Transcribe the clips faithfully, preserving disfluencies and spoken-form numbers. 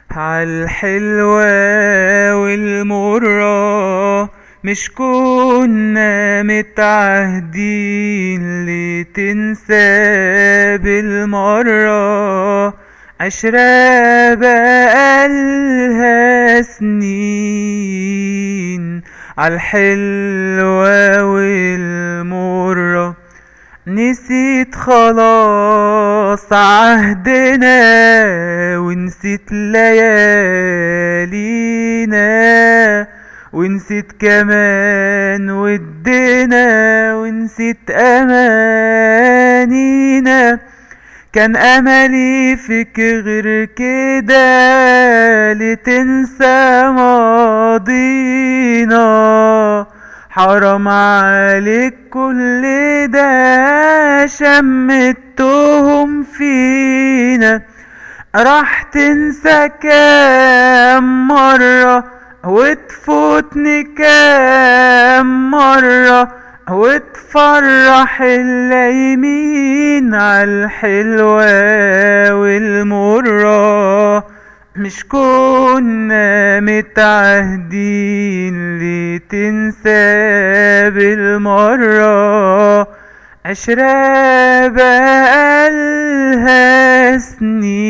عالحلوة والمرة مش كنا متعهدين لتنسى بالمرة. عشرة بقالها سنين عالحلوة والمرة. نسيت خلاص عهدنا ونسيت ليالينا ونسيت كمان ودنا ونسيت أمانينا. كان أملي فيك غير كده لتنسى ماضينا. حرام عليك كل ده شمتهم فينا. راح تنسى كام مرة وتفوتني كام مرة وتفرح اللايمين عالحلوة والمرة. مش كنا متعهدين لتنسى بالمرة. عشرة بقالها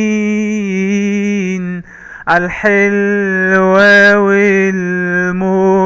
سنين عالحلوة والمرة.